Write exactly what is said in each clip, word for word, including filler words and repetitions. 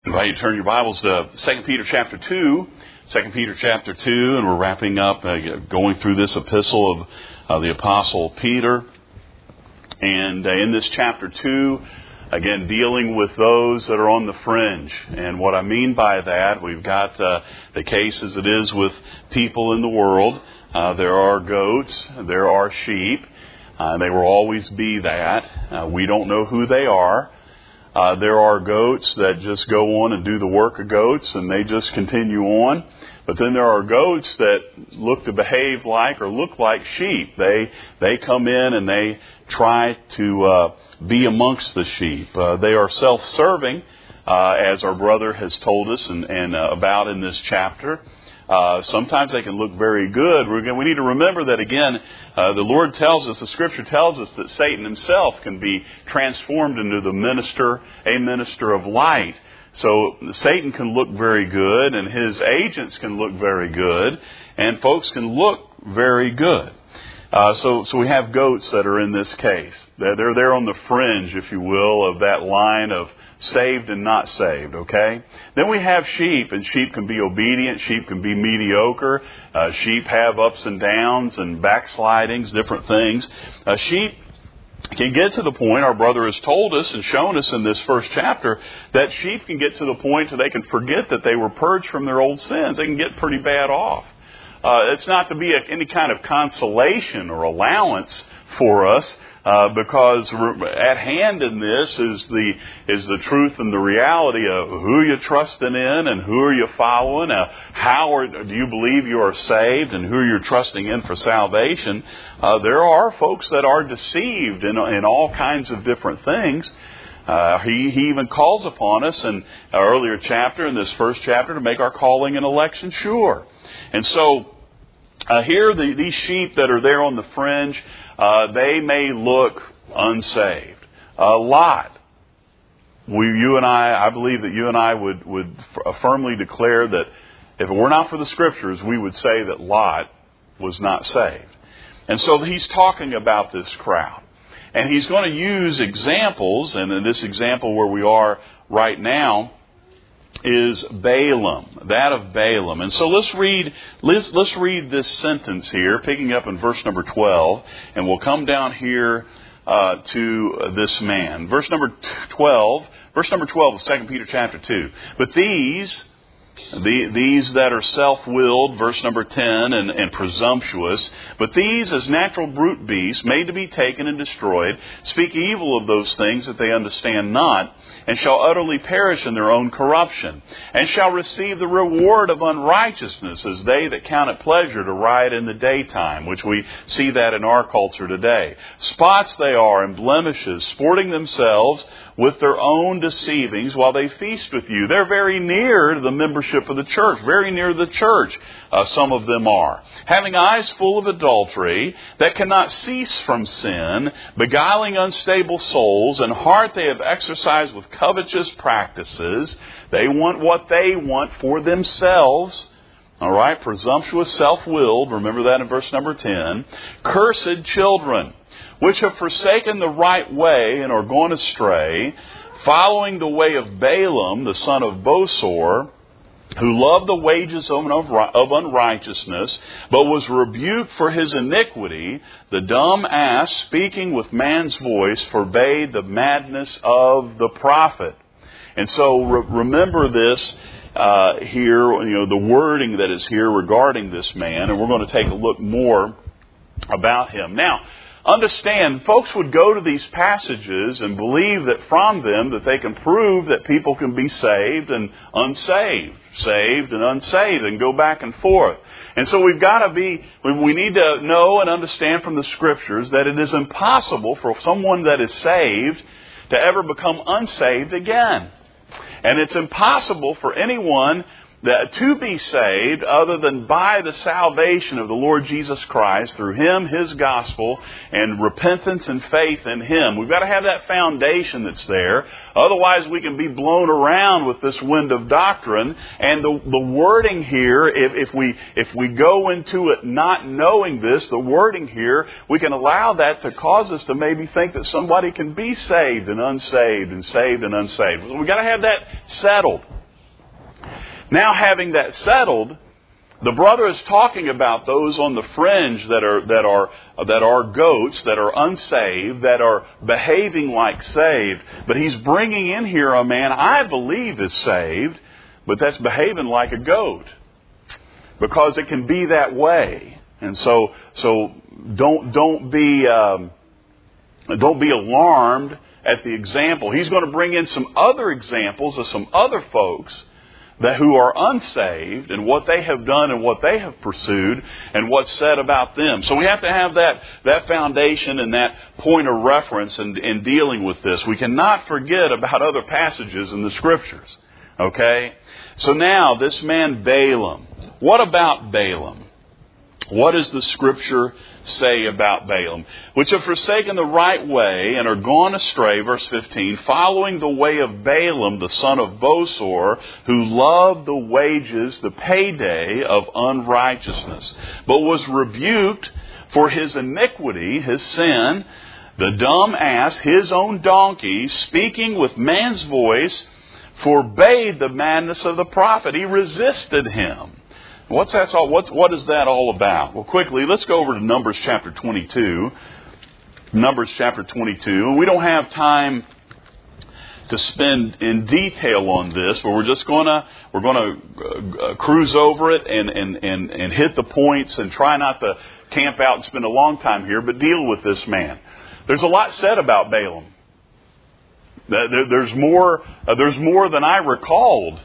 I invite you to turn your Bibles to Second Peter chapter two. Second Peter chapter two, and we're wrapping up, uh, going through this epistle of uh, the Apostle Peter. And uh, in this chapter two, again, dealing with those that are on the fringe. And what I mean by that, we've got uh, the case as it is with people in the world. Uh, there are goats, there are sheep. Uh, they will always be that. Uh, we don't know who they are. Uh, there are goats that just go on and do the work of goats, and they just continue on. But then there are goats that look to behave like or look like sheep. They they come in and they try to uh, be amongst the sheep. Uh, they are self-serving, uh, as our brother has told us and, and uh, about in this chapter. Uh, sometimes they can look very good. We're gonna, we need to remember that, again, uh, the Lord tells us, the Scripture tells us that Satan himself can be transformed into the minister, a minister of light. So Satan can look very good, and his agents can look very good, and folks can look very good. Uh, so, so we have goats that are in this case. They're, they're there on the fringe, if you will, of that line of saved and not saved, okay? Then we have sheep, and sheep can be obedient, sheep can be mediocre, uh, sheep have ups and downs and backslidings, different things. Uh, sheep can get to the point, our brother has told us and shown us in this first chapter, that sheep can get to the point that they can forget that they were purged from their old sins. They can get pretty bad off. Uh, it's not to be a, any kind of consolation or allowance for us, uh, because at hand in this is the is the truth and the reality of who you're trusting in and who are you following. Uh, how are, do you believe you are saved and who you're trusting in for salvation? Uh, there are folks that are deceived in in all kinds of different things. Uh, he, he even calls upon us in an earlier chapter, in this first chapter, to make our calling and election sure. And so, Uh, here, the, these sheep that are there on the fringe, uh, they may look unsaved. Uh, Lot, we, you and I, I believe that you and I would, would f- firmly declare that if it were not for the Scriptures, we would say that Lot was not saved. And so he's talking about this crowd. And he's going to use examples, and in this example where we are right now is Balaam, that of Balaam. And so let's read let's, let's read this sentence here, picking up in verse number twelve, and we'll come down here uh, to this man. Verse number twelve, verse number twelve of Second Peter chapter two. But these, the, these that are self-willed, verse number ten, and, and presumptuous, but these as natural brute beasts, made to be taken and destroyed, speak evil of those things that they understand not, and shall utterly perish in their own corruption, and shall receive the reward of unrighteousness as they that count it pleasure to riot in the daytime, which we see that in our culture today. Spots they are and blemishes, sporting themselves with their own deceivings while they feast with you. They're very near to the membership of the church, very near the church, uh, some of them are. Having eyes full of adultery, that cannot cease from sin, beguiling unstable souls, and heart they have exercised with covetous practices. They want what they want for themselves. All right, presumptuous, self-willed, remember that in verse number ten. Cursed children, which have forsaken the right way and are gone astray, following the way of Balaam, the son of Bosor, who loved the wages of unrighteousness, but was rebuked for his iniquity. The dumb ass, speaking with man's voice, forbade the madness of the prophet. And so re- remember this uh, here, you know, the wording that is here regarding this man, and we're going to take a look more about him. Now, understand, folks would go to these passages and believe that from them that they can prove that people can be saved and unsaved, saved and unsaved, and go back and forth. And so we've got to be, we need to know and understand from the Scriptures that it is impossible for someone that is saved to ever become unsaved again. And it's impossible for anyone that to be saved other than by the salvation of the Lord Jesus Christ through Him, His gospel, and repentance and faith in Him. We've got to have that foundation that's there. Otherwise we can be blown around with this wind of doctrine. And the, the wording here, if, if we if we go into it not knowing this, the wording here, we can allow that to cause us to maybe think that somebody can be saved and unsaved and saved and unsaved. We've got to have that settled. Now, having that settled, the brother is talking about those on the fringe that are that are that are goats, that are unsaved, that are behaving like saved. But he's bringing in here a man I believe is saved, but that's behaving like a goat, because it can be that way. And so so don't don't be um, don't be alarmed at the example. He's going to bring in some other examples of some other folks that who are unsaved, and what they have done and what they have pursued and what's said about them. So we have to have that, that foundation and that point of reference in, in dealing with this. We cannot forget about other passages in the Scriptures. Okay? So now, this man Balaam. What about Balaam? What does the Scripture say about Balaam? Which have forsaken the right way and are gone astray, verse fifteen, following the way of Balaam, the son of Bosor, who loved the wages, the payday of unrighteousness, but was rebuked for his iniquity, his sin, the dumb ass, his own donkey, speaking with man's voice, forbade the madness of the prophet. He resisted him. What's that all? What's what is that all about? Well, quickly, let's go over to Numbers chapter twenty-two. Numbers chapter twenty-two. And we don't have time to spend in detail on this, but we're just gonna we're gonna uh, cruise over it and, and and and hit the points and try not to camp out and spend a long time here, but deal with this man. There's a lot said about Balaam. There's more. Uh, there's more than I recalled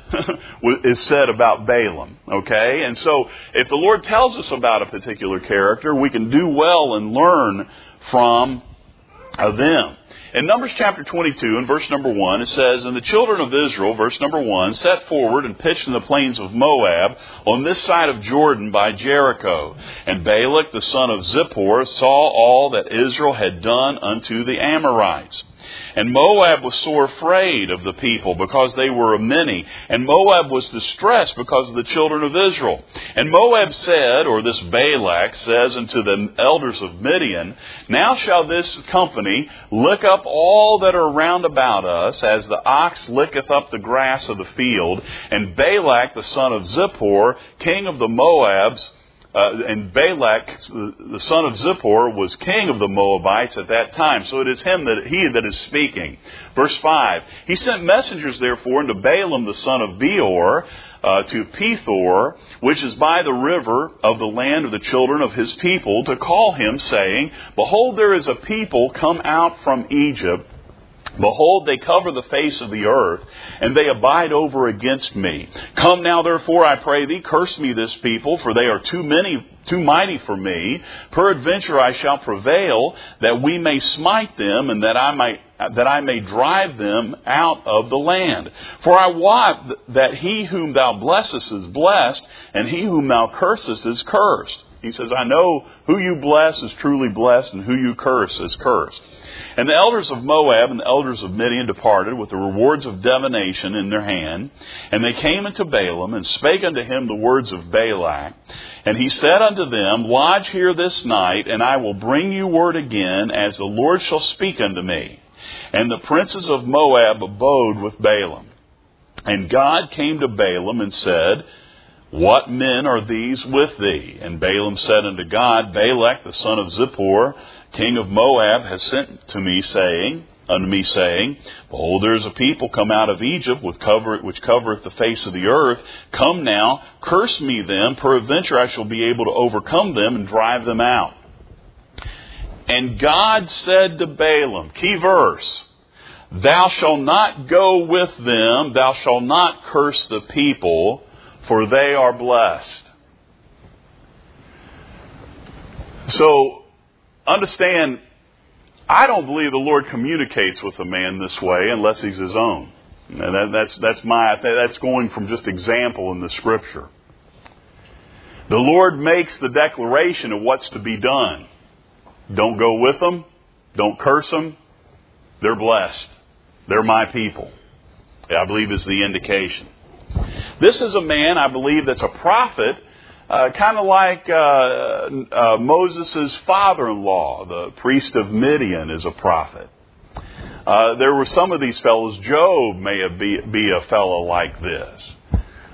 is said about Balaam. Okay, and so if the Lord tells us about a particular character, we can do well and learn from uh, them. In Numbers chapter twenty-two, in verse number one, it says, "And the children of Israel," verse number one, "set forward and pitched in the plains of Moab on this side of Jordan by Jericho. And Balak the son of Zippor saw all that Israel had done unto the Amorites. And Moab was sore afraid of the people, because they were a many. And Moab was distressed because of the children of Israel. And Moab said," or this Balak says unto the elders of Midian, "Now shall this company lick up all that are round about us, as the ox licketh up the grass of the field. And Balak the son of Zippor, king of the Moabs," Uh, and Balak, the son of Zippor, was king of the Moabites at that time. So it is him that he that is speaking. Verse five, "He sent messengers therefore unto Balaam the son of Beor, uh, to Pethor, which is by the river of the land of the children of his people, to call him, saying, Behold, there is a people come out from Egypt. Behold, they cover the face of the earth, and they abide over against me. Come now, therefore, I pray thee, curse me this people, for they are too many, too mighty for me. Peradventure I shall prevail, that we may smite them, and that I may that I may drive them out of the land. For I wot that he whom thou blessest is blessed, and he whom thou cursest is cursed." He says, "I know who you bless is truly blessed, and who you curse is cursed." And the elders of Moab and the elders of Midian departed with the rewards of divination in their hand. And they came unto Balaam, and spake unto him the words of Balak. And he said unto them, Lodge here this night, and I will bring you word again, as the Lord shall speak unto me. And the princes of Moab abode with Balaam. And God came to Balaam and said, What men are these with thee? And Balaam said unto God, Balak the son of Zippor, king of Moab, has sent to me, saying, unto me, saying, Behold, there is a people come out of Egypt, with cover, which covereth the face of the earth. Come now, curse me them, peradventure I shall be able to overcome them and drive them out. And God said to Balaam, key verse, Thou shalt not go with them, thou shalt not curse the people, for they are blessed. So, understand, I don't believe the Lord communicates with a man this way unless he's his own. And that, that's that's my that's going from just example in the Scripture. The Lord makes the declaration of what's to be done. Don't go with them. Don't curse them. They're blessed. They're my people. I believe is the indication. This is a man, I believe, that's a prophet, uh, kind of like uh, uh, Moses' father-in-law, the priest of Midian, is a prophet. Uh, there were some of these fellows. Job may be, be a fellow like this.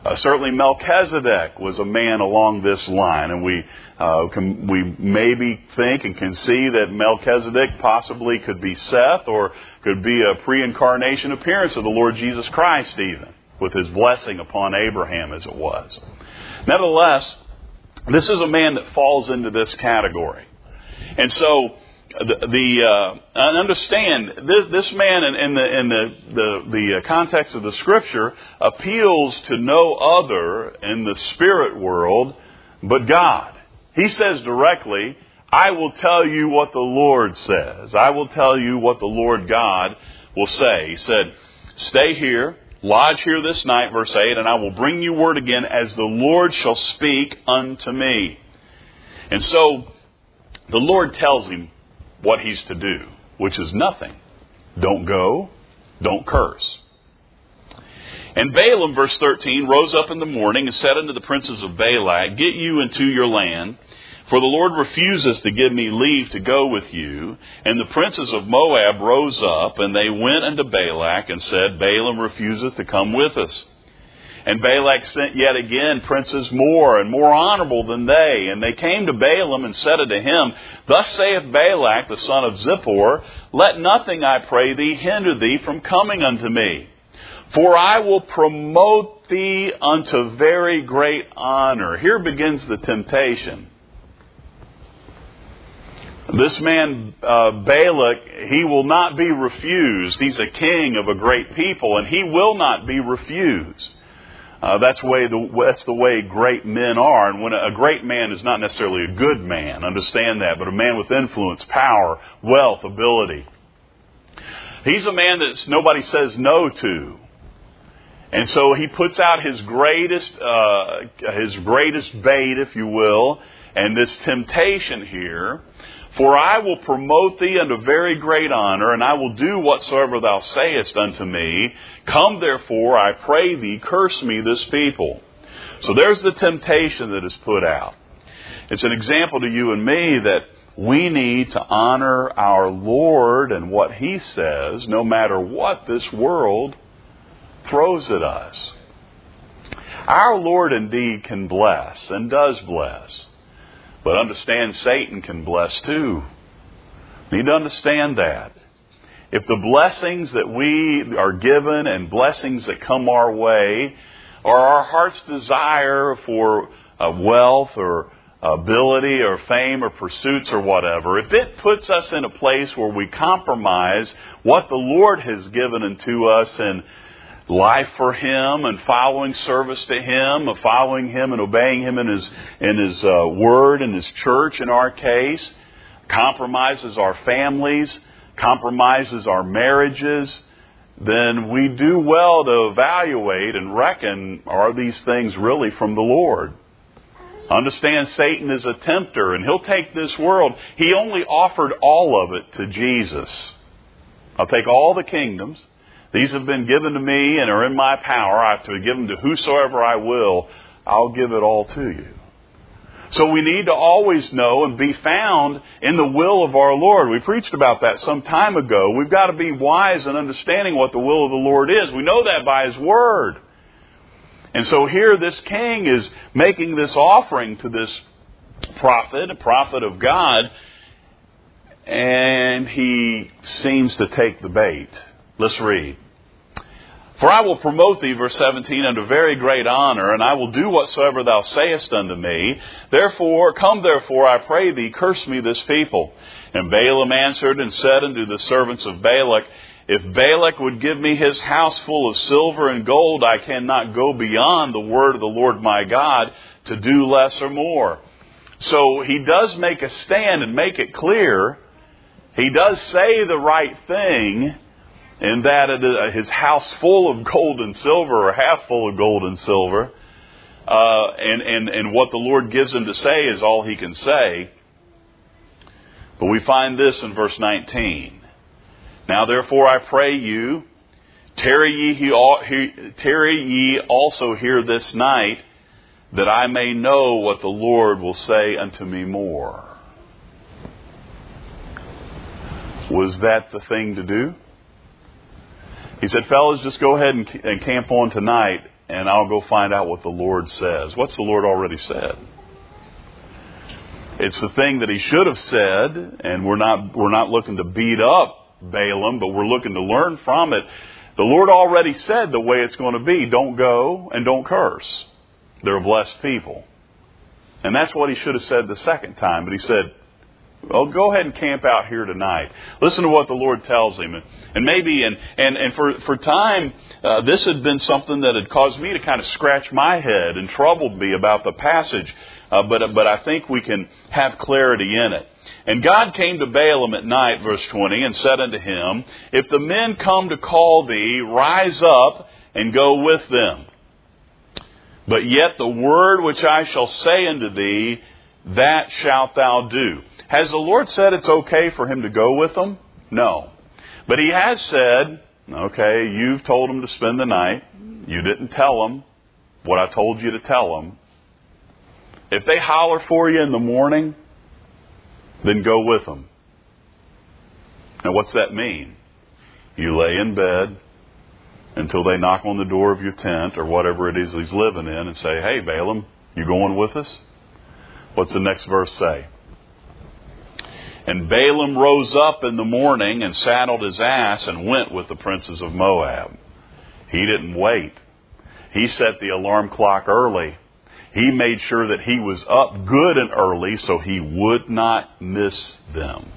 Uh, certainly Melchizedek was a man along this line, and we uh, can, we maybe think and can see that Melchizedek possibly could be Seth, or could be a pre-incarnation appearance of the Lord Jesus Christ even, with his blessing upon Abraham as it was. Nevertheless, this is a man that falls into this category. And so, the, the uh, understand, this, this man in, in, the, in the, the, the context of the Scripture appeals to no other in the spirit world but God. He says directly, I will tell you what the Lord says. I will tell you what the Lord God will say. He said, stay here, lodge here this night, verse eight, and I will bring you word again as the Lord shall speak unto me. And so, the Lord tells him what he's to do, which is nothing. Don't go, don't curse. And Balaam, verse thirteen, rose up in the morning and said unto the princes of Balak, get you into your land, for the Lord refuses to give me leave to go with you. And the princes of Moab rose up, and they went unto Balak and said, Balaam refuseth to come with us. And Balak sent yet again princes more and more honorable than they. And they came to Balaam and said unto him, thus saith Balak the son of Zippor, let nothing, I pray thee, hinder thee from coming unto me. For I will promote thee unto very great honor. Here begins the temptation. This man, uh, Balak, he will not be refused. He's a king of a great people, and he will not be refused. Uh, that's, way the, that's the way great men are. And when a, a great man is not necessarily a good man, understand that, but a man with influence, power, wealth, ability. He's a man that nobody says no to. And so he puts out his greatest, uh, his greatest bait, if you will, and this temptation here. For I will promote thee unto very great honor, and I will do whatsoever thou sayest unto me. Come therefore, I pray thee, curse me this people. So there's the temptation that is put out. It's an example to you and me that we need to honor our Lord and what He says, no matter what this world throws at us. Our Lord indeed can bless, and does bless. But understand, Satan can bless too. You need to understand that. If the blessings that we are given and blessings that come our way are our heart's desire for uh, wealth or ability or fame or pursuits or whatever, if it puts us in a place where we compromise what the Lord has given unto us in life for Him and following service to Him, of following Him and obeying Him in His in His uh, Word and His church in our case, compromises our families, compromises our marriages, then we do well to evaluate and reckon, are these things really from the Lord? Understand, Satan is a tempter, and he'll take this world. He only offered all of it to Jesus. I'll take all the kingdoms. These have been given to me and are in my power. I have to give them to whosoever I will. I'll give it all to you. So we need to always know and be found in the will of our Lord. We preached about that some time ago. We've got to be wise in understanding what the will of the Lord is. We know that by His Word. And so here this king is making this offering to this prophet, a prophet of God, and he seems to take the bait. Let's read. For I will promote thee, verse seventeen, unto very great honor, and I will do whatsoever thou sayest unto me. Therefore, come therefore, I pray thee, curse me this people. And Balaam answered and said unto the servants of Balak, if Balak would give me his house full of silver and gold, I cannot go beyond the word of the Lord my God to do less or more. So he does make a stand and make it clear. He does say the right thing, in that it is his house full of gold and silver, or half full of gold and silver. Uh, and, and, and what the Lord gives him to say is all he can say. But we find this in verse nineteen. Now therefore I pray you, tarry ye, tarry ye also here this night, that I may know what the Lord will say unto me more. Was that the thing to do? He said, fellas, just go ahead and, and camp on tonight and I'll go find out what the Lord says. What's the Lord already said? It's the thing that he should have said, and we're not we're not looking to beat up Balaam, but we're looking to learn from it. The Lord already said the way it's going to be. Don't go and don't curse. They're a blessed people. And that's what he should have said the second time. But he said, well, go ahead and camp out here tonight. Listen to what the Lord tells him. And maybe, and, and, and for, for time, uh, this had been something that had caused me to kind of scratch my head and troubled me about the passage. Uh, but, but I think we can have clarity in it. And God came to Balaam at night, verse twenty, and said unto him, if the men come to call thee, rise up and go with them. But yet the word which I shall say unto thee, that shalt thou do. Has the Lord said it's okay for him to go with them? No. But he has said, okay, you've told them to spend the night. You didn't tell them what I told you to tell them. If they holler for you in the morning, then go with them. Now, what's that mean? You lay in bed until they knock on the door of your tent or whatever it is he's living in and say, hey, Balaam, you going with us? What's the next verse say? And Balaam rose up in the morning and saddled his ass and went with the princes of Moab. He didn't wait. He set the alarm clock early. He made sure that he was up good and early so he would not miss them.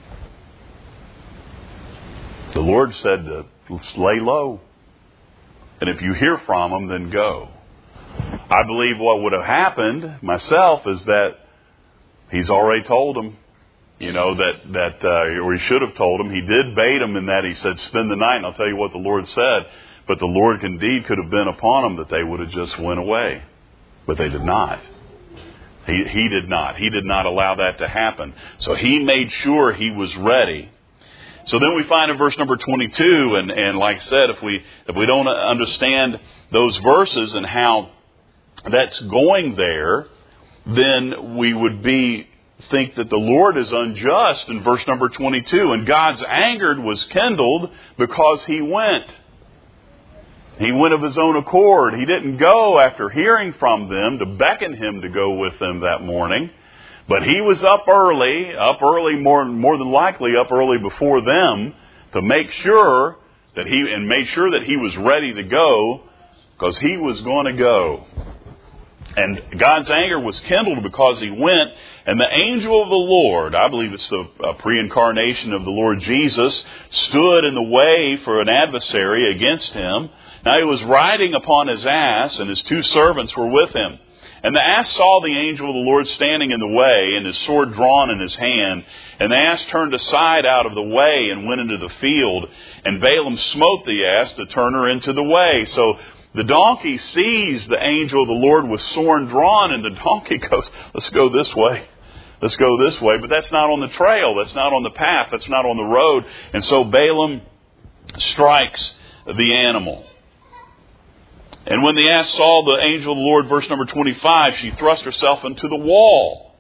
The Lord said to lay low. And if you hear from them, then go. I believe what would have happened myself is that he's already told them, you know, that, that uh, or he should have told them. He did bait them in that he said, spend the night, and I'll tell you what the Lord said. But the Lord indeed could have been upon them that they would have just went away. But they did not. He, he did not. He did not allow that to happen. So he made sure he was ready. So then we find in verse number twenty-two, and, and like I said, if we if we don't understand those verses and how that's going there, then we would be think that the Lord is unjust in verse number twenty-two. And God's anger was kindled because he went. He went of his own accord. He didn't go after hearing from them to beckon him to go with them that morning. But he was up early, up early, more, more than likely up early before them to make sure that he, and made sure that he was ready to go because he was going to go. And God's anger was kindled because he went, and the angel of the Lord, I believe it's the uh, pre-incarnation of the Lord Jesus, stood in the way for an adversary against him. Now he was riding upon his ass, and his two servants were with him. And the ass saw the angel of the Lord standing in the way, and his sword drawn in his hand. And the ass turned aside out of the way and went into the field. And Balaam smote the ass to turn her into the way. So the donkey sees the angel of the Lord with sword drawn, and the donkey goes, let's go this way. Let's go this way. But that's not on the trail. That's not on the path. That's not on the road. And so Balaam strikes the animal. And when the ass saw the angel of the Lord, verse number twenty-five, she thrust herself into the wall.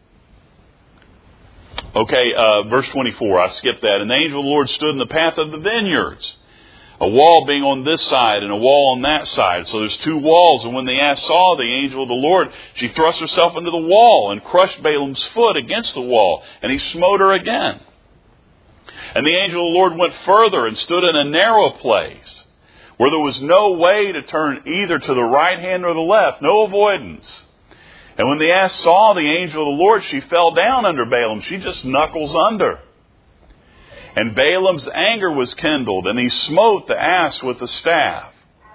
Okay, uh, verse twenty-four, I skipped that. And the angel of the Lord stood in the path of the vineyards, a wall being on this side and a wall on that side. So there's two walls. And when the ass saw the angel of the Lord, she thrust herself into the wall and crushed Balaam's foot against the wall. And he smote her again. And the angel of the Lord went further and stood in a narrow place, where there was no way to turn either to the right hand or the left, no avoidance. And when the ass saw the angel of the Lord, she fell down under Balaam. She just knuckles under. And Balaam's anger was kindled, and he smote the ass with the staff.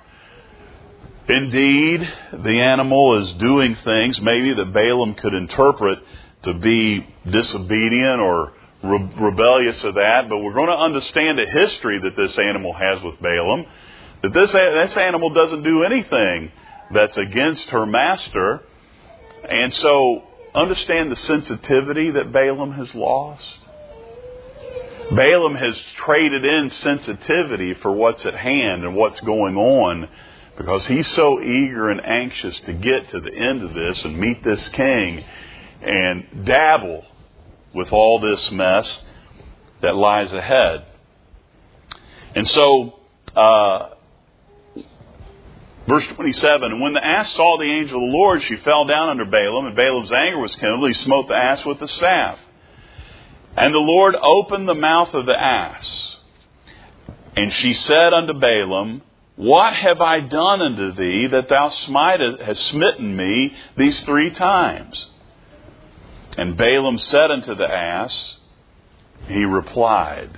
Indeed, the animal is doing things maybe that Balaam could interpret to be disobedient or re- rebellious of that. But we're going to understand the history that this animal has with Balaam. That this, this animal doesn't do anything that's against her master. And so understand the sensitivity that Balaam has lost. Balaam has traded in sensitivity for what's at hand and what's going on because he's so eager and anxious to get to the end of this and meet this king and dabble with all this mess that lies ahead. And so, uh, Verse twenty-seven, and when the ass saw the angel of the Lord, she fell down under Balaam, and Balaam's anger was kindled. He smote the ass with the staff. And the Lord opened the mouth of the ass. And she said unto Balaam, what have I done unto thee, that thou smitest, hast smitten me these three times? And Balaam said unto the ass, he replied.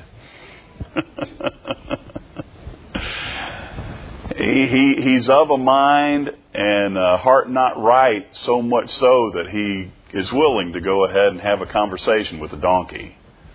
he, he He's of a mind and a heart not right, so much so that he is willing to go ahead and have a conversation with the donkey.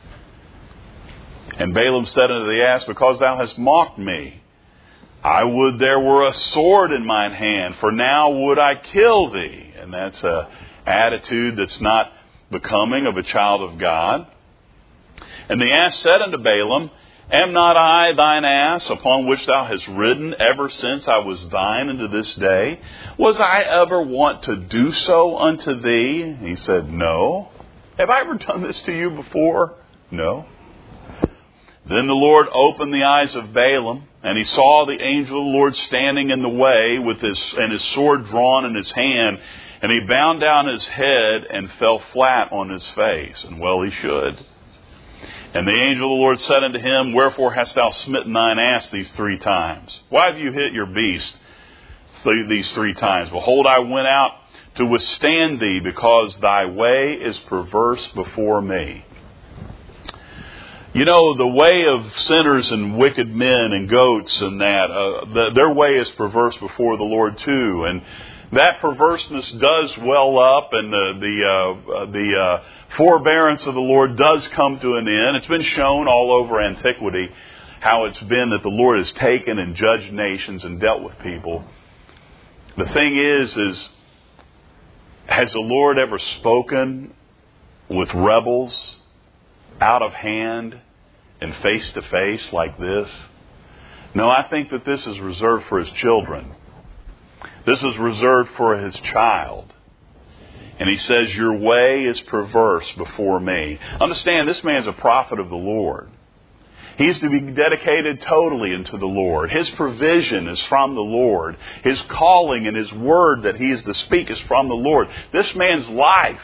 And Balaam said unto the ass, because thou hast mocked me, I would there were a sword in mine hand, for now would I kill thee. And that's an attitude that's not becoming of a child of God. And the ass said unto Balaam, am not I thine ass, upon which thou hast ridden ever since I was thine unto this day? Was I ever wont to do so unto thee? He said, no. Have I ever done this to you before? No. Then the Lord opened the eyes of Balaam, and he saw the angel of the Lord standing in the way with his and his sword drawn in his hand. And he bowed down his head and fell flat on his face. And well he should. And the angel of the Lord said unto him, wherefore hast thou smitten thine ass these three times? Why have you hit your beast these three times? Behold, I went out to withstand thee, because thy way is perverse before me. You know, the way of sinners and wicked men and goats and that, uh, the, their way is perverse before the Lord too. And that perverseness does well up, and the the, uh, the uh, forbearance of the Lord does come to an end. It's been shown all over antiquity how it's been that the Lord has taken and judged nations and dealt with people. The thing is, is has the Lord ever spoken with rebels out of hand and face to face like this? No, I think that this is reserved for His children. This is reserved for His child. And He says, your way is perverse before me. Understand, this man's a prophet of the Lord. He's to be dedicated totally unto the Lord. His provision is from the Lord. His calling and His word that he is to speak is from the Lord. This man's life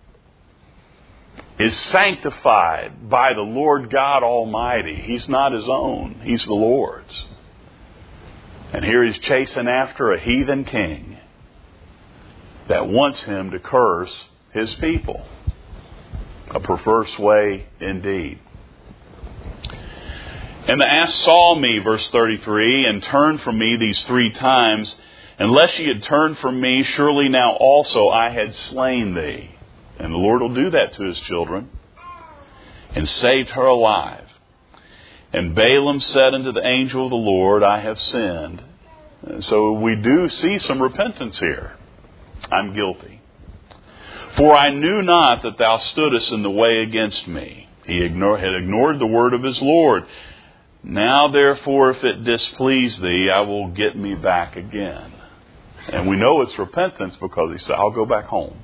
is sanctified by the Lord God Almighty. He's not his own. He's the Lord's. And here he's chasing after a heathen king that wants him to curse his people. A perverse way indeed. And the ass saw me, verse thirty-three, and turned from me these three times. Unless ye had turned from me, surely now also I had slain thee. And the Lord will do that to His children. And saved her alive. And Balaam said unto the angel of the Lord, I have sinned. And so we do see some repentance here. I'm guilty. For I knew not that thou stoodest in the way against me. He ignored, had ignored the word of his Lord. Now therefore, if it displease thee, I will get me back again. And we know it's repentance because he said, I'll go back home.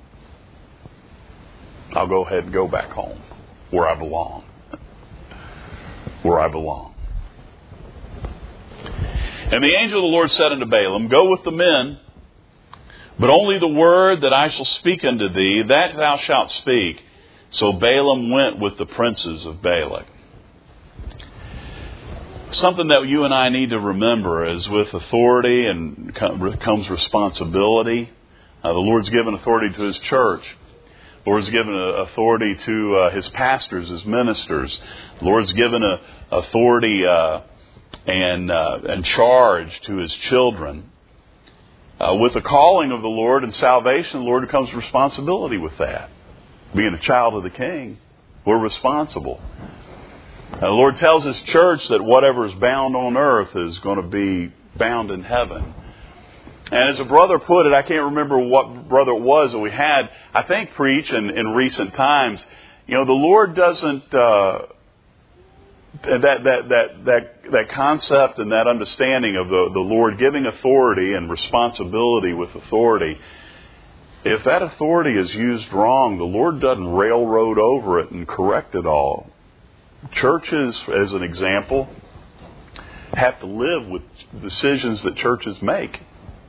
I'll go ahead and go back home where I belong. Where I belong. And the angel of the Lord said unto Balaam, go with the men, but only the word that I shall speak unto thee, that thou shalt speak. So Balaam went with the princes of Balak. Something that you and I need to remember is with authority and comes responsibility. Uh, the Lord's given authority to His church. The Lord's given authority to uh, His pastors, His ministers. The Lord's given a, authority uh, and uh, and charge to His children. Uh, with the calling of the Lord and salvation, the Lord comes responsibility with that. Being a child of the King, we're responsible. Uh, the Lord tells His church that whatever is bound on earth is going to be bound in heaven. And as a brother put it, I can't remember what brother it was that we had, I think, preach in, in recent times. You know, the Lord doesn't, uh, that, that, that, that, that concept and that understanding of the, the Lord giving authority and responsibility with authority, if that authority is used wrong, the Lord doesn't railroad over it and correct it all. Churches, as an example, have to live with decisions that churches make.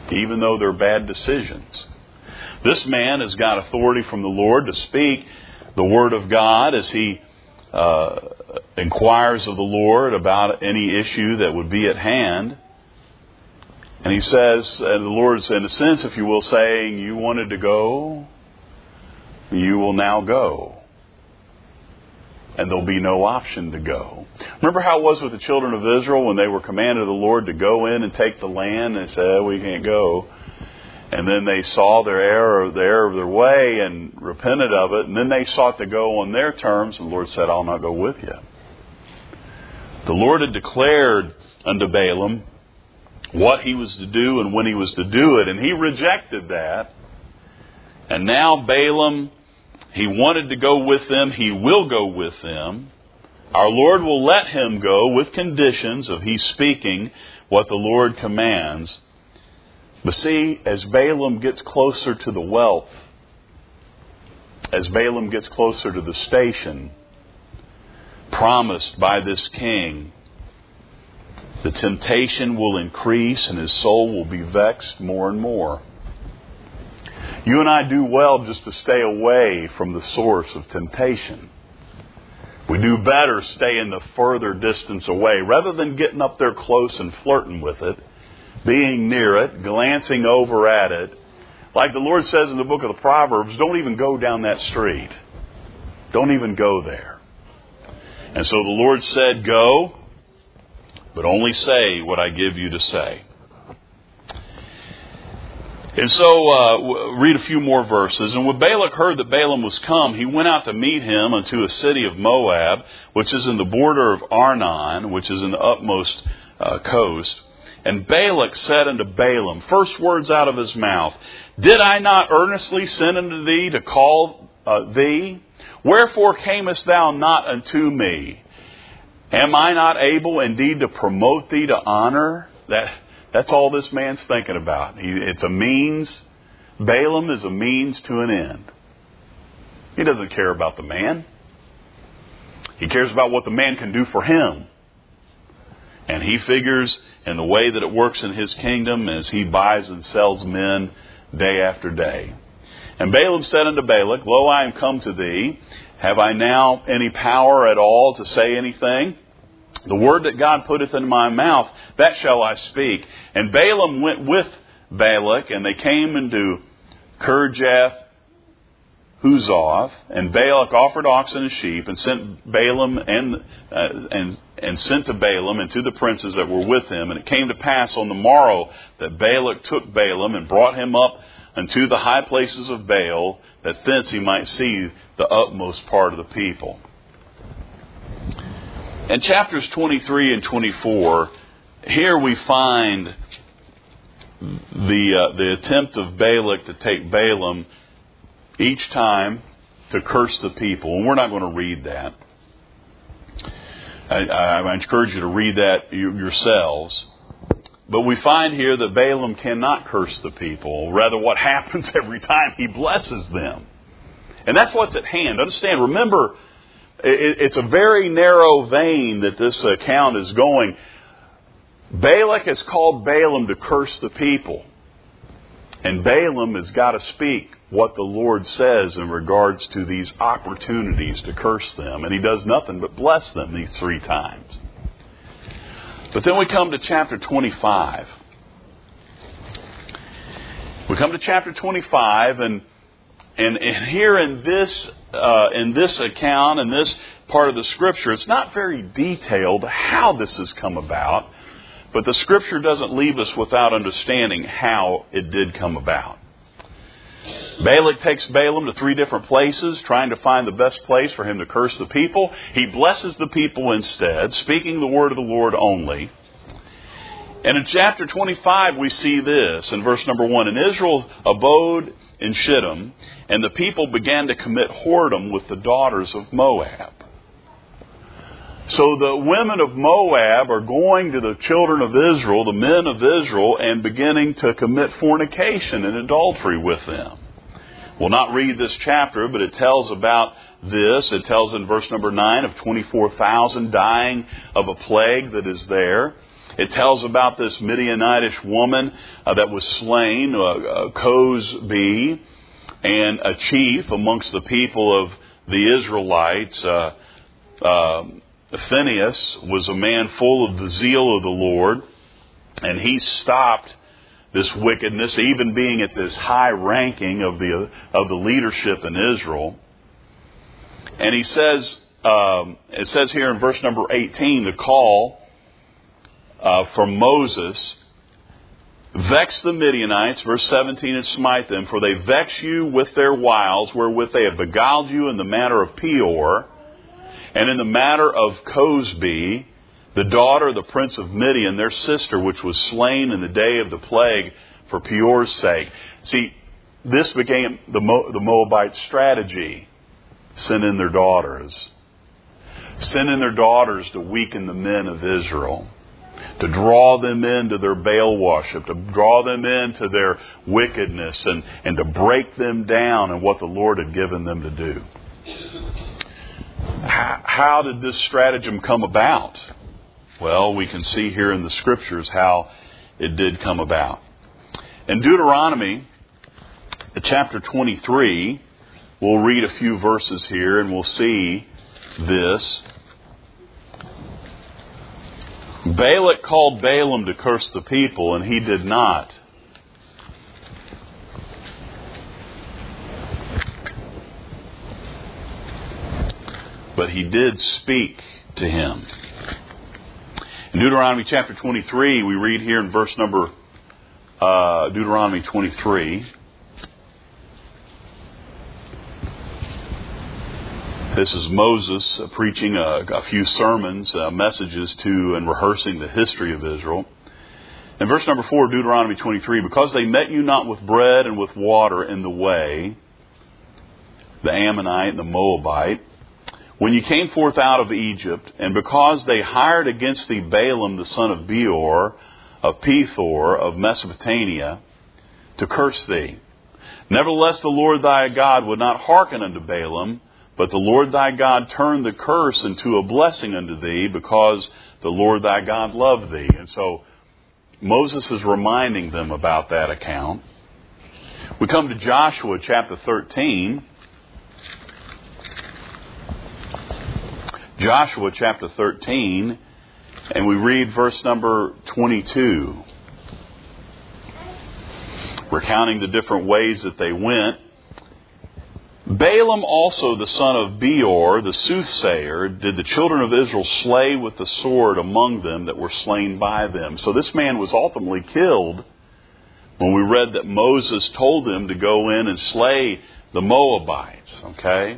even though they're bad decisions. This man has got authority from the Lord to speak the Word of God as he uh, inquires of the Lord about any issue that would be at hand. And he says, and the Lord's, in a sense, if you will, saying, you wanted to go, you will now go. And there'll be no option to go. Remember how it was with the children of Israel when they were commanded of the Lord to go in and take the land? They said, oh, we can't go. And then they saw their error, the error of their way and repented of it. And then they sought to go on their terms. And the Lord said, I'll not go with you. The Lord had declared unto Balaam what he was to do and when he was to do it. And he rejected that. And now Balaam, he wanted to go with them. He will go with them. Our Lord will let him go with conditions of he speaking what the Lord commands. But see, as Balaam gets closer to the wealth, as Balaam gets closer to the station promised by this king, the temptation will increase and his soul will be vexed more and more. You and I do well just to stay away from the source of temptation. We do better staying the further distance away rather than getting up there close and flirting with it, being near it, glancing over at it. Like the Lord says in the book of the Proverbs, don't even go down that street. Don't even go there. And so the Lord said, go, but only say what I give you to say. And so, uh, read a few more verses. And when Balak heard that Balaam was come, he went out to meet him unto a city of Moab, which is in the border of Arnon, which is in the utmost uh, coast. And Balak said unto Balaam, first words out of his mouth, did I not earnestly send unto thee to call uh, thee? Wherefore camest thou not unto me? Am I not able indeed to promote thee to honor? That That's all this man's thinking about. He, it's a means. Balaam is a means to an end. He doesn't care about the man. He cares about what the man can do for him. And he figures in the way that it works in his kingdom as he buys and sells men day after day. And Balaam said unto Balak, lo, I am come to thee. Have I now any power at all to say anything? The word that God putteth in my mouth, that shall I speak. And Balaam went with Balak, and they came into Kirjath Huzoth, and Balak offered oxen and sheep, and sent Balaam and uh, and and sent to Balaam and to the princes that were with him. And it came to pass on the morrow that Balak took Balaam and brought him up unto the high places of Baal, that thence he might see the utmost part of the people. In chapters twenty-three and twenty-four, here we find the uh, the attempt of Balak to take Balaam each time to curse the people. And we're not going to read that. I, I encourage you to read that yourselves. But we find here that Balaam cannot curse the people. Rather, what happens every time? He blesses them. And that's what's at hand. Understand, remember, it's a very narrow vein that this account is going. Balak has called Balaam to curse the people. And Balaam has got to speak what the Lord says in regards to these opportunities to curse them. And he does nothing but bless them these three times. But then we come to chapter twenty-five. We come to chapter twenty-five, and and, and here in this uh, in this account, in this part of the Scripture, it's not very detailed how this has come about, but the Scripture doesn't leave us without understanding how it did come about. Balak takes Balaam to three different places, trying to find the best place for him to curse the people. He blesses the people instead, speaking the word of the Lord only. And in chapter twenty-five, we see this in verse number one. And Israel abode in Shittim, and the people began to commit whoredom with the daughters of Moab. So the women of Moab are going to the children of Israel, the men of Israel, and beginning to commit fornication and adultery with them. We'll not read this chapter, but it tells about this. It tells in verse number nine of twenty-four thousand dying of a plague that is there. It tells about this Midianitish woman uh, that was slain, uh, uh, Cozbi, and a chief amongst the people of the Israelites. Uh, uh, Phinehas was a man full of the zeal of the Lord, and he stopped this wickedness, even being at this high ranking of the of the leadership in Israel. And he says, um, it says here in verse number eighteen, the call uh, from Moses, vex the Midianites, verse seventeen, and smite them, for they vex you with their wiles, wherewith they have beguiled you in the matter of Peor, and in the matter of Cozbi, the daughter of the prince of Midian, their sister, which was slain in the day of the plague for Peor's sake. See, this became the, Mo- the Moabite strategy. Send in their daughters. Send in their daughters to weaken the men of Israel, to draw them into their Baal worship, to draw them into their wickedness, and, and to break them down in what the Lord had given them to do. How, how did this stratagem come about? Well, we can see here in the Scriptures how it did come about. In Deuteronomy, chapter twenty-three, we'll read a few verses here and we'll see this. Balak called Balaam to curse the people, and he did not. But he did speak to him. In Deuteronomy chapter twenty-three, we read here in verse number, uh, Deuteronomy twenty-three. This is Moses uh, preaching a, a few sermons, uh, messages to and rehearsing the history of Israel. In verse number four of Deuteronomy twenty-three, because they met you not with bread and with water in the way, the Ammonite and the Moabite, when you came forth out of Egypt, and because they hired against thee Balaam the son of Beor, of Pethor, of Mesopotamia, to curse thee. Nevertheless the Lord thy God would not hearken unto Balaam, but the Lord thy God turned the curse into a blessing unto thee, because the Lord thy God loved thee. And so Moses is reminding them about that account. We come to Joshua chapter thirteen. Joshua chapter thirteen, and we read verse number twenty-two. Recounting the different ways that they went. Balaam also, the son of Beor, the soothsayer, did the children of Israel slay with the sword among them that were slain by them. So this man was ultimately killed when we read that Moses told them to go in and slay the Moabites. Okay?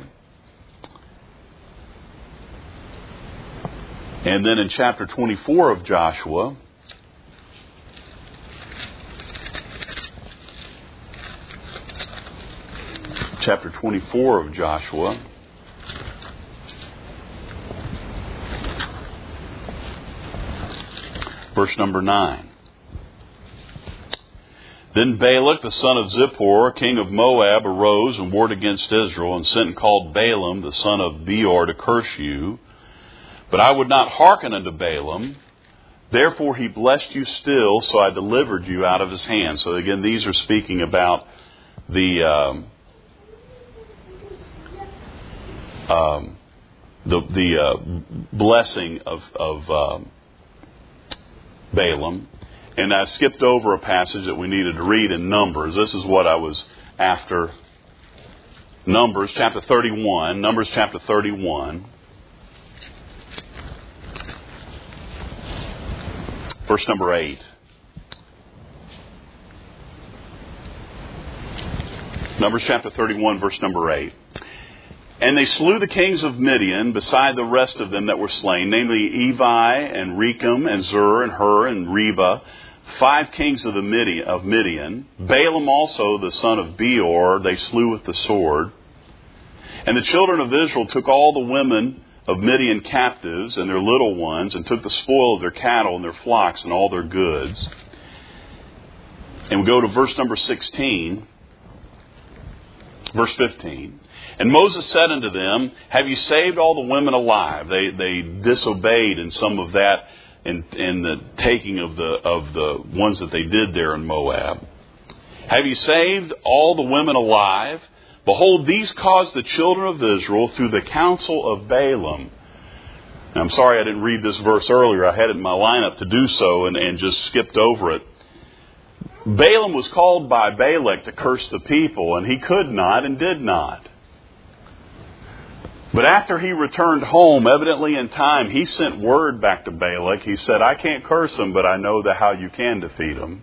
And then in chapter twenty-four of Joshua, chapter twenty-four of Joshua, verse number nine. Then Balak, the son of Zippor, king of Moab, arose and warred against Israel, and sent and called Balaam, the son of Beor, to curse you. But I would not hearken unto Balaam. Therefore he blessed you still, so I delivered you out of his hand. So again, these are speaking about the um, um, the, the uh, blessing of, of um, Balaam. And I skipped over a passage that we needed to read in Numbers. This is what I was after. Numbers chapter thirty-one. Numbers chapter thirty-one. Verse number eight. Numbers chapter thirty-one, verse number eight. And they slew the kings of Midian beside the rest of them that were slain, namely Evi and Rechem and Zur and Hur and Reba, five kings of the Midian, of Midian. Balaam also, the son of Beor, they slew with the sword. And the children of Israel took all the women of Midian captives and their little ones, and took the spoil of their cattle and their flocks and all their goods. And we go to verse number sixteen, verse fifteen. And Moses said unto them, have you saved all the women alive? They they disobeyed in some of that, in, in the taking of the of the ones that they did there in Moab. Have you saved all the women alive? Behold, these caused the children of Israel through the counsel of Balaam. Now, I'm sorry I didn't read this verse earlier. I had it in my lineup to do so and, and just skipped over it. Balaam was called by Balak to curse the people, and he could not and did not. But after he returned home, evidently in time, he sent word back to Balak. He said, I can't curse them, but I know the how you can defeat them.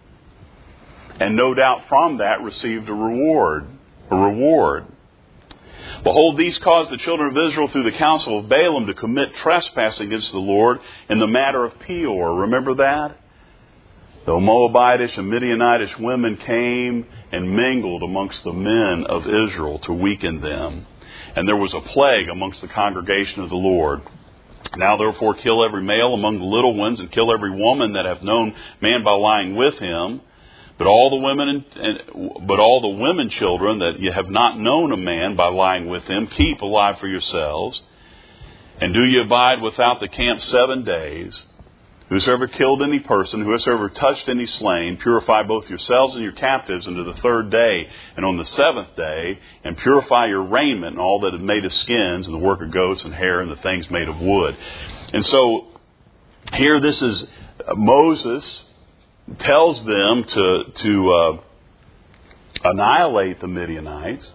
And no doubt from that received a reward. A reward. Behold, these caused the children of Israel through the counsel of Balaam to commit trespass against the Lord in the matter of Peor. Remember that? The Moabitish and Midianitish women came and mingled amongst the men of Israel to weaken them. And there was a plague amongst the congregation of the Lord. Now therefore kill every male among the little ones, and kill every woman that hath known man by lying with him. But all the women and, and but all the women children that you have not known a man by lying with him, keep alive for yourselves. And do ye abide without the camp seven days. Whosoever killed any person, whosoever touched any slain, purify both yourselves and your captives unto the third day. And on the seventh day, and purify your raiment and all that is made of skins, and the work of goats and hair, and the things made of wood. And so here this is uh, Moses tells them to to uh, annihilate the Midianites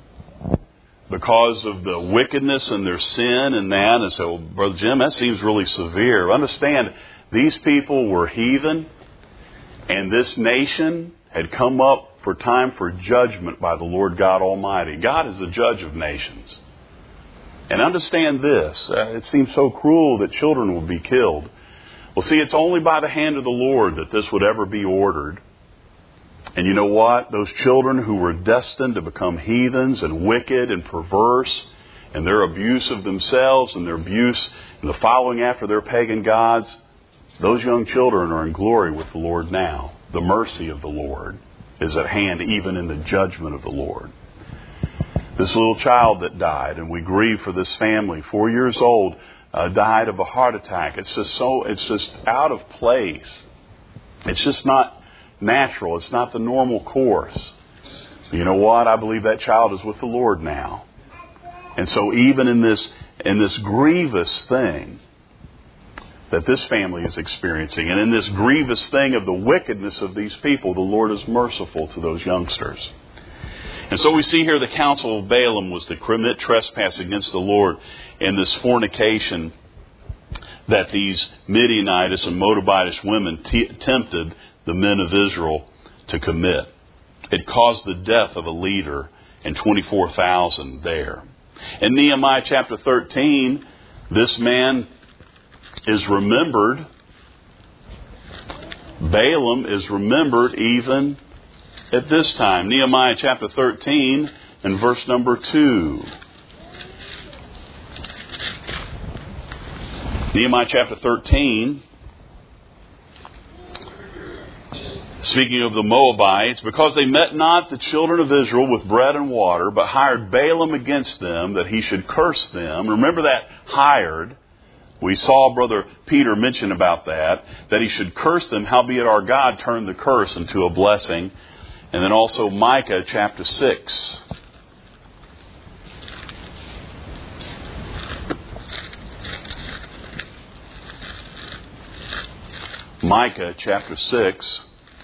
because of the wickedness and their sin and that. And so, Brother Jim, that seems really severe. Understand, these people were heathen, and this nation had come up for time for judgment by the Lord God Almighty. God is the judge of nations. And understand this, uh, it seems so cruel that children will be killed. Well, see, it's only by the hand of the Lord that this would ever be ordered. And you know what? Those children who were destined to become heathens and wicked and perverse, and their abuse of themselves and their abuse and the following after their pagan gods, those young children are in glory with the Lord now. The mercy of the Lord is at hand even in the judgment of the Lord. This little child that died, and we grieve for this family, four years old, uh, died of a heart attack. It's just so, it's just out of place. It's just not natural. It's not the normal course. You know what? I believe that child is with the Lord now. And so even in this, in this grievous thing that this family is experiencing, and in this grievous thing of the wickedness of these people, the Lord is merciful to those youngsters. And so we see here the counsel of Balaam was to commit trespass against the Lord in this fornication that these Midianitish and Moabitish women t- tempted the men of Israel to commit. It caused the death of a leader and twenty-four thousand there. In Nehemiah chapter thirteen, this man is remembered. Balaam is remembered even at this time. Nehemiah chapter thirteen and verse number two. Nehemiah chapter thirteen, speaking of the Moabites, because they met not the children of Israel with bread and water, but hired Balaam against them, that he should curse them. Remember that hired. We saw Brother Peter mention about that, that he should curse them, howbeit our God turned the curse into a blessing. And then also Micah chapter six. Micah chapter six.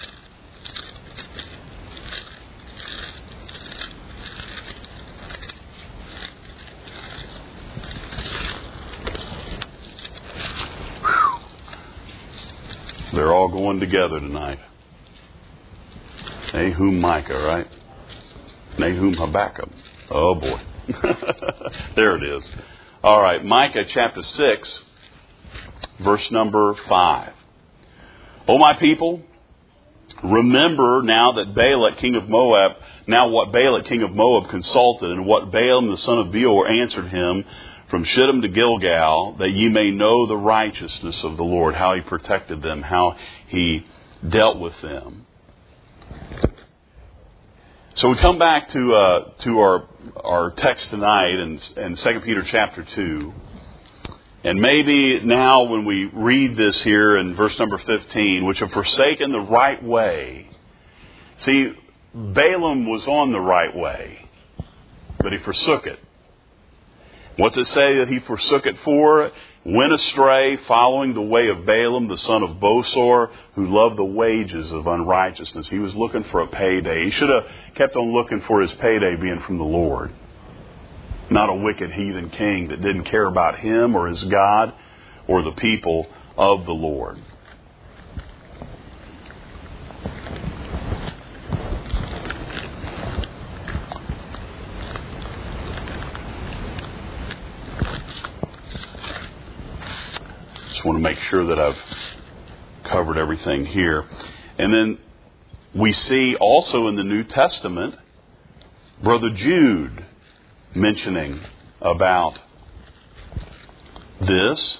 They're all going together tonight. Nahum Micah, right? Nahum Habakkuk. Oh boy. There it is. All right, Micah chapter six, verse number five. O my people, remember now that Balak, king of Moab, now what Balak, king of Moab, consulted, and what Balaam, the son of Beor, answered him from Shittim to Gilgal, that ye may know the righteousness of the Lord, how he protected them, how he dealt with them. So we come back to uh, to our our text tonight in, in Second Peter chapter two. And maybe now when we read this here in verse number fifteen, which have forsaken the right way. See, Balaam was on the right way, but he forsook it. What's it say that he forsook it for? Went astray, following the way of Balaam, the son of Bosor, who loved the wages of unrighteousness. He was looking for a payday. He should have kept on looking for his payday being from the Lord. Not a wicked heathen king that didn't care about him or his God or the people of the Lord. Just want to make sure that I've covered everything here. And then we see also in the New Testament Brother Jude mentioning about this.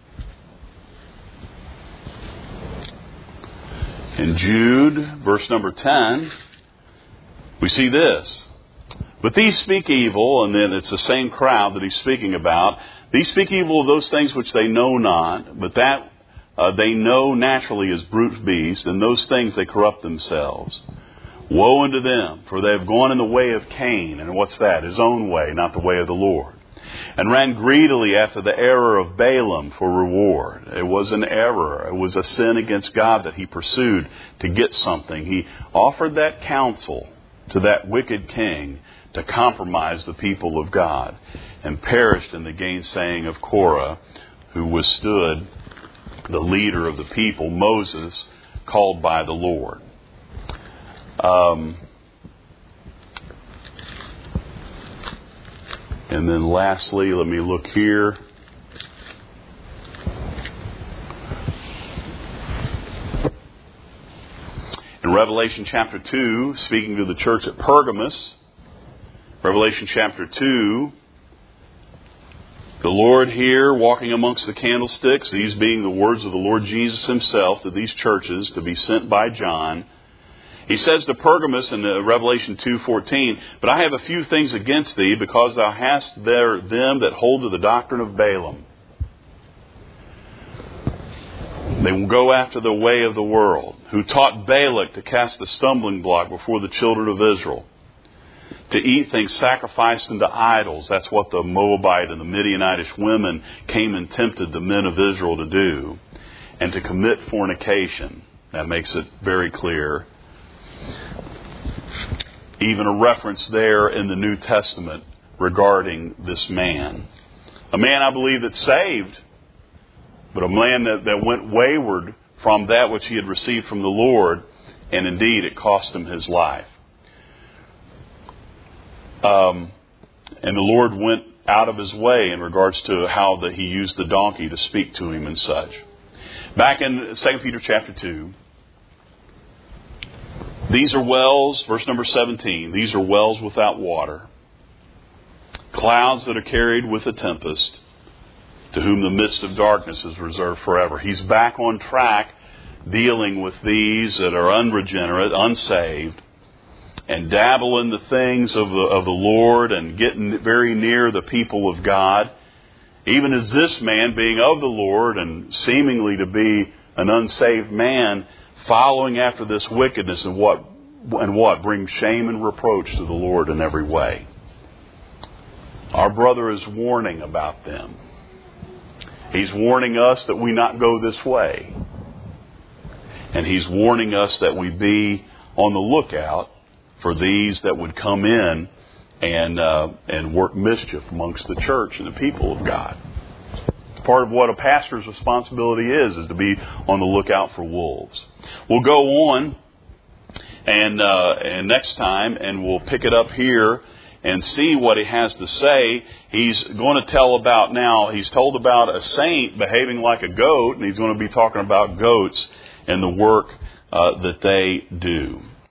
In Jude, verse number ten, we see this. But these speak evil, and then it's the same crowd that he's speaking about. These speak evil of those things which they know not, but that uh, they know naturally as brute beasts, and those things they corrupt themselves. Woe unto them, for they have gone in the way of Cain. And what's that? His own way, not the way of the Lord. And ran greedily after the error of Balaam for reward. It was an error. It was a sin against God that he pursued to get something. He offered that counsel to that wicked king to compromise the people of God, and perished in the gainsaying of Korah, who withstood the leader of the people, Moses, called by the Lord. Um, and then lastly, let me look here. In Revelation chapter two, speaking to the church at Pergamos, Revelation chapter two, the Lord here walking amongst the candlesticks, these being the words of the Lord Jesus himself to these churches to be sent by John. He says to Pergamos in Revelation two fourteen, But I have a few things against thee, because thou hast there them that hold to the doctrine of Balaam. They will go after the way of the world, who taught Balak to cast the stumbling block before the children of Israel, to eat things sacrificed unto idols. That's what the Moabite and the Midianitish women came and tempted the men of Israel to do. And to commit fornication. That makes it very clear. Even a reference there in the New Testament regarding this man. A man, I believe, that's saved, but a man that, that went wayward from that which he had received from the Lord, and indeed it cost him his life. Um, and the Lord went out of his way in regards to how that he used the donkey to speak to him and such. Back in Second Peter chapter two, these are wells, verse number seventeen, these are wells without water, clouds that are carried with a tempest, to whom the midst of darkness is reserved forever. He's back on track dealing with these that are unregenerate, unsaved, and dabble in the things of the, of the Lord and getting very near the people of God. Even as this man, being of the Lord and seemingly to be an unsaved man, following after this wickedness and what and what brings shame and reproach to the Lord in every way. Our brother is warning about them. He's warning us that we not go this way. And he's warning us that we be on the lookout for these that would come in and uh, and work mischief amongst the church and the people of God. Part of what a pastor's responsibility is, is to be on the lookout for wolves. We'll go on and uh, and next time, and we'll pick it up here and see what he has to say. He's going to tell about now, he's told about a saint behaving like a goat, and he's going to be talking about goats and the work uh, that they do.